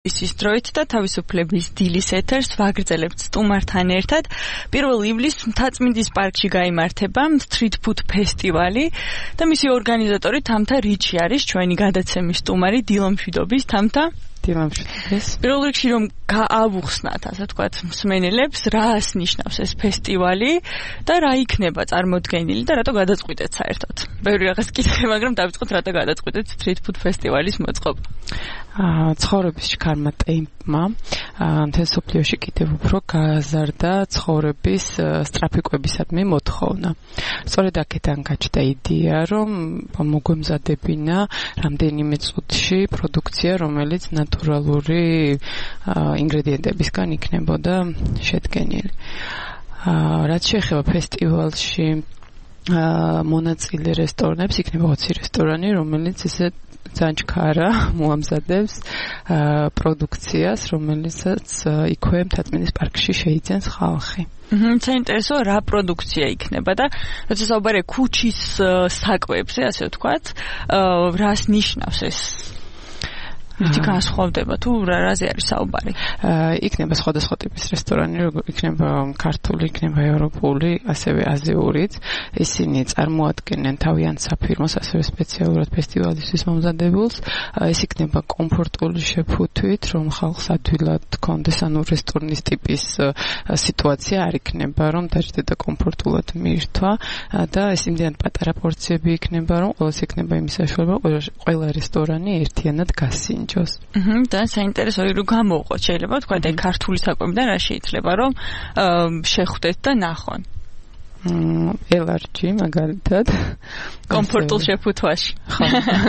ის დროით და თავისუფლების დილის ეთერს ვაგრძელებთ სტუმართან ერთად. 1 ივლისს მთაწმინდის პარკში გაიმართება Street Food ფესტივალი და მისი ორგანიზატორი თამთა რიჩი არის ჩვენი გადაცემის სტუმარი დილომშვიდობის თამთა. დილომშვიდობის. პირველ რიგში რომ გაავუხსნათ, ასე ვთქვათ, მსმენელებს, რას ნიშნავს ეს ფესტივალი და რა იქნება წარმოდგენილი და რატო გადაწყვიტეთ საერთოდ. ბევრი რაღაც კითხე, მაგრამ დავიწყოთ რატო გადაწყვიტეთ Street Food ფესტივალის მოწყობა. ცხოვრების შქარმა ტემპმა მთელ სოფლიოში კიდევ უფრო გააზარდა ცხოვრების სტრაფიკებისადმი მოთხოვნა. სწორედ აქედან გაჩნდა იდეა, რომ მოგვემზადებინა რამდენიმე წუთში პროდუქცია, რომელიც ნატურალური ინგრედიენტებისგან იქნებოდა შედგენილი. რაც შეეხება ფესტივალში მონაწილე რესტორნებს, იქნება 20 რესტორანი, რომელიც ესე ძალიან ჩქარა მოამზადებს პროდუქციას, რომელიცაც იქვე მთაწმინდის პარკში შეიძენს ხალხი. საინტერესო რა პროდუქცია იქნება და როცა საუბარია ქუჩის საკვებზე, ასე ვთქვათ, რას ნიშნავს ეს? ის განსხვავდება თუ რაზე არის საუბარი? იქნება სხვადასხვა ტიპის რესტორანი, იქნება ქართული, იქნება ევროპული, ასევე აზიურიც. ისინი წარმოადგენენ თავიანთ საფირმოს, ასევე სპეციალურად ფესტივალისთვის მომზადებულს. ეს იქნება კომფორტული შეფუთვით, რომ ხალხს ადვილად კონდეს, ანუ რესტორნის ტიპის სიტუაცია არ იქნება, რომ დაждდება კომფორტულად მიირთვა და ეს იმდენად პატარა პორციები იქნება, რომ ყოველს იქნება იმის საშუალება, ყველა რესტორანი ერთიანად გასინჯოს. და საინტერესო რომ გამოვყოთ, შეიძლება თქვა და ქართული საკვებიდან რა შეიძლება რომ შეხვდეთ და ნახონ. ელარჯი მაგალითად კომფორტულ შეფუთვაში. ხო.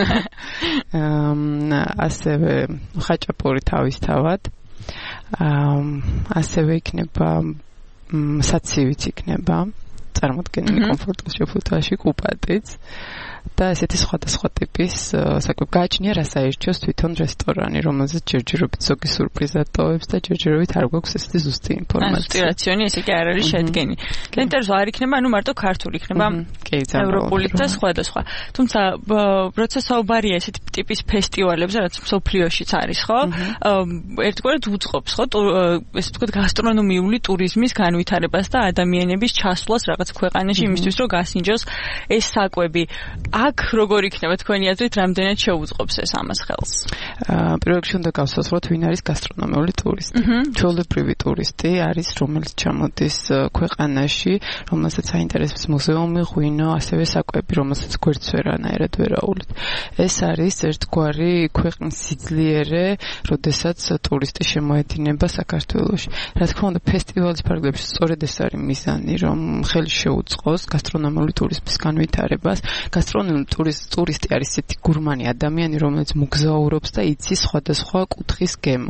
ასევე ხაჭაპური თავისთავად. ასევე იქნება საცივიც იქნება წარმოდგენილი კომფორტულ შეფუთვაში კუპატიც. და ესეთი სხვადასხვა ტიპის საკვები გააჩნია, რა საერთოს თვითონ რესტორანი, რომელზეც ჯერჯერობით ზოგი სურპრიზად ტოვებს და ჯერჯერობით არ გვაქვს ესეთი ზუსტი ინფორმაცია. ზუსტი რაციონი ესე კი არ არის შედგენი. კენტერს არ იქნება, ანუ მარტო ქართული იქნება, ევროპული და სხვადასხვა. თუმცა როცა საუბარია ესეთი ტიპის ფესტივალებზე, რაც სოფლიოშიც არის, ხო? ერთგვარად უწყობს, ხო? ესე ვთქვათ, გასტრონომიული ტურიზმის განვითარებას და ადამიანების ჩასვლას რაღაც ქვეყანაში იმისთვის, რომ გასინჯოს ეს საკვები. აქ როგორ იქნება თქვენი აზრით, რამდენად შეუწყობს ეს ამას ხელს? პირველ რიგში უნდა გავსაუბროთ, ვინ არის გასტრონომიული ტურისტი. ჩვეულებრივი ტურისტი არის, რომელიც ჩამოდის ქვეყანაში, რომელსაც აინტერესებს მუზეუმი, ღვინო, ასევე საკვები, რომელსაც გვერდს ვერანაირად ვერ აუვლით. ეს არის ერთგვარი ქვეყნის სიძლიერე, როდესაც ტურისტი შემოედინება საქართველოში. რა თქმა უნდა, ფესტივალის ფარგლებში სწორედ ეს არის მიზანი, რომ ხელი შეუწყოს გასტრონომიული ტურიზმის განვითარებას. გასტრონომიული ტურისტი არის ესეთი გურმანი ადამიანი, რომელიც მოგზაურობს და იცის სხვადასხვა კუთხის გემო.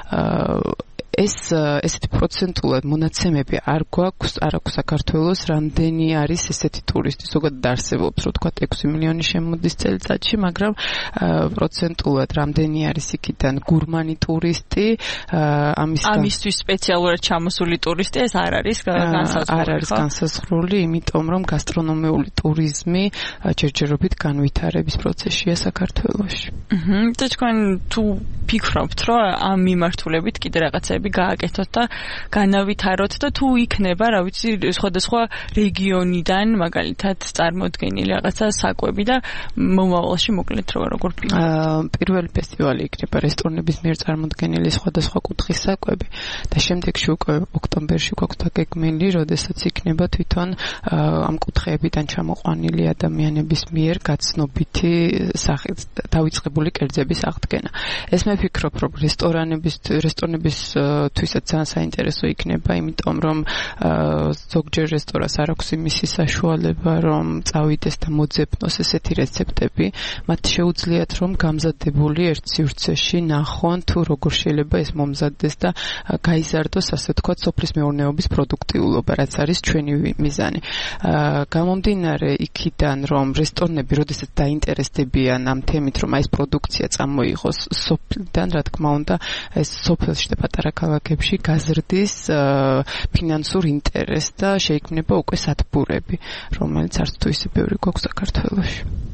ესეთი პროცენტულად მონაცემები არ აქვს საქართველოს, რამდენი არის ესეთი ტურისტი. ზოგადად არსებობს, რომ თქვა 6 მილიონი შემოდის წელიწადში, მაგრამ პროცენტულად რამდენი არის იქიდან გურმანი ტურისტი, ამისთვის სპეციალურად ჩამოსული ტურისტი ეს არ არის განსაზღვრული. არ არის განსაზღვრული, იმიტომ რომ გასტრონომიული ტურიზმი ჯერჯერობით განვითარების პროცესშია საქართველოში. და თქვენ თუ ფიქრობთ, რომ ამ მიმართულებით კიდე რაღაცები გააკეთოთ და განავითაროთ და თუ იქნება, რა ვიცი, სხვადასხვა რეგიონიდან მაგალითად წარმოდგენილი რაღაცა საკვები და მომავალში მოკლედ როგორ ფიქრობთ? პირველი ფესტივალი იქნება რესტორნების მიერ წარმოდგენილი სხვადასხვა კუთხის საკვები და შემდეგში უკვე ოქტომბერში გვაქვს დაგეგმილი, როდესაც იქნება თვითონ ამ კუთხეებიდან ჩამოყვანილი ადამიანების მიერ გაცნობითი სახით დავიწყებული კერძების აღდგენა. ეს მე ვფიქრობ, რომ რესტორნებისთვისაც ძალიან საინტერესო იქნება, იმიტომ რომ ზოგჯერ რესტორანს არ აქვს იმისი საშუალება, რომ წავიდეს და მოძებნოს ესეთი რეცეპტები. მათ შეუძლიათ, რომ გამზადებული ერთ სივრცეში ნახონ, თუ როგორ შეიძლება ეს მომზადდეს და გაიზარდოს, ასე ვთქვათ, სოფლის მეურნეობის პროდუქტიულობა, რაც არის ჩვენი მიზანი. გამომდინარე იქიდან, რომ რესტორნები, როდესაც დაინტერესდებიან ამ თემით, რომ ეს პროდუქცია წამოიღოს სოფლიდან, რა თქმა უნდა, ეს სოფელში და პატარა ქალაქებში გაზრდის ფინანსურ ინტერესს და შეიქმნება უკვე სათბურები, რომელიც არც თუ ისე ბევრი გვაქვს საქართველოში.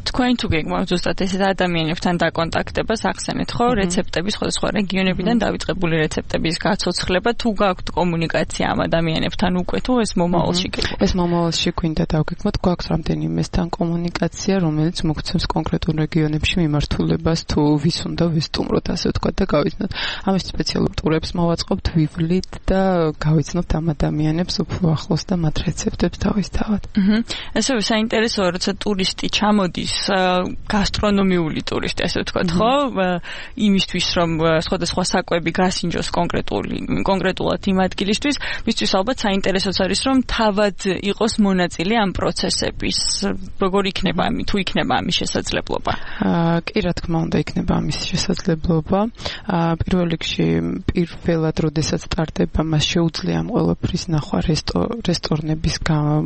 თქვენ თუ გეგმავთ ზუსტად ესეთ ადამიანებთან დაკონტაქტებას ახსენეთ ხო რეცეპტების სხვადასხვა რეგიონებიდან დავიწყებული რეცეპტების გაცოცხლება თუ გაქვთ კომუნიკაცია ამ ადამიანებთან უკვე თუ ეს მომავალში გეგმავთ ეს მომავალში გვინდა დავგეგმოთ გვაქვს რამდენიმესთან კომუნიკაცია რომელიც მოგცემს კონკრეტულ რეგიონებში მიმართულებას თუ ვის უნდა ვისტუმროთ ასე ვთქვათ და გავიცნოთ ამის სპეციალურ ტურებს მოვაწყობთ ვივლით და გავიცნობთ ამ ადამიანებს უფრო ახლოს და მათ რეცეპტებს დავისთავად ასევე საინტერესოა როცა ტურისტი ჩამოდის გასტრონომიული ტურისტი ასე ვთქვათ ხო იმისთვის რომ სხვადასხვა საკვები გასინჯოს კონკრეტულად იმ ადგილისთვის მისთვის ალბათ საინტერესოც არის რომ თავად იყოს მონაწილე ამ პროცესების როგორ იქნება თუ იქნება ამის შესაძლებლობა კი რა თქმა უნდა იქნება ამის შესაძლებლობა პირველ რიგში პირველად როდესაც სტარტდება მას შეუძლია ამ ყველაფრის ნახვა რესტორნების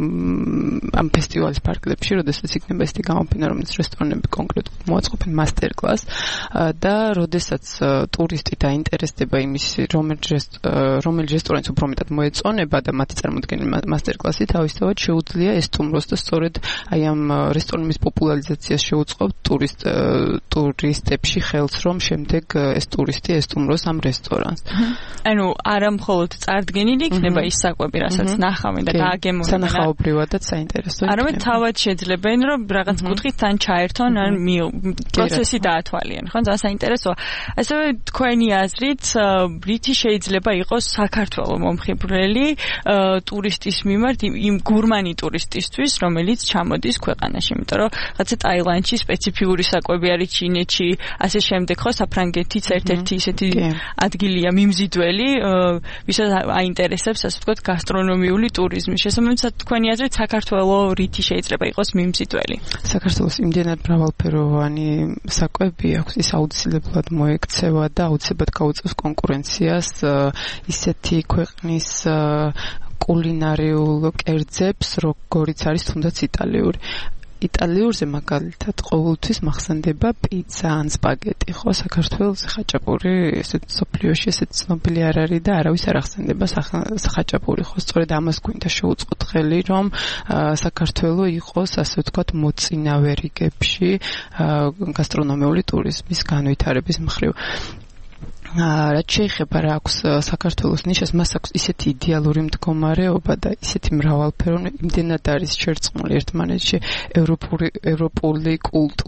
ამ ფესტივალის პარკლებში როდესაც იქნება ესეთი გამოფენა რომელიც რესტორნები კონკრეტულად მოაწყობენ მასტერკლასს და როდესაც ტურისტი დაინტერესდება იმის რომელი რესტორანს უფრო მეტად მოეწონება და მათი წარმოდგენილი მასტერკლასი თავისთავად შეუძლია ესტუმროს და სწორედ აი ამ რესტორნების პოპულარიზაციას შეუწყობთ ტურისტებში ხელს რომ შემდეგ ეს ტურისტი ესტუმროს ამ რესტორანს ანუ არა მხოლოდ წარდგენილი იქნება ის საკვები რასაც ნახავენ და გააგემოვნებენ სანახაობრივადაც საინტერესო იქნება არამედ თავად შეძლებენ რომ რაღაც კუთხით თან ჩაერთონ ან პროცესი დაათვალიან ხო ძალიან საინტერესოა ასევე თქვენი აზრით რითი შეიძლება იყოს საქართველოს მომხიბვლელი ტურისტის მიმართ იმ გურმანი ტურისტისთვის რომელიც ჩამოდის ქვეყანაში იმიტომ რომ რაღაცა ტაილანდში სპეციფიკური საკვები არის ჩინეთში ასე შემდეგ ხო საფრანგეთიც ერთ-ერთი ისეთი ადგილია მიმზიდველი ვისაც აინტერესებს ასე ვთქვათ გასტრონომიული ტურიზმი შესაბამისად თქვენი აზრით საქართველოს რითი შეიძლება იყოს მიმზიდველი საქართველოს იმდენად მრავალფეროვანი საკვები აქვს ის აუცილებლად მოექცევა და აუცილებლად გაუწევს კონკურენციას ისეთი ქვეყნის კულინარიულ კერძებს როგორიც არის თუნდაც იტალიურზე მაგალითად ყოველთვის მახსენდება პიცა ან სპაგეტი ხო საქართველოს ხაჭაპური ესეთ სოფლიოში ესეთ ცნობილი არ არის და არავის არ ახსენდება ხაჭაპური ხო სწორედ ამას გვინდა შეუწყოთ ხელი რომ საქართველოს იყოს ასე ვთქვათ მოწინავე რიგებში გასტრონომიული ტურიზმის განვითარების მხრივ რაც შეეხება რა აქვს საქართველოს ნიშას მას აქვს ისეთი იდეალური მდგომარეობა და ისეთი მრავალფეროვანი იმდენად არის შერწყმული ერთმანეთში ევროპული კულტურა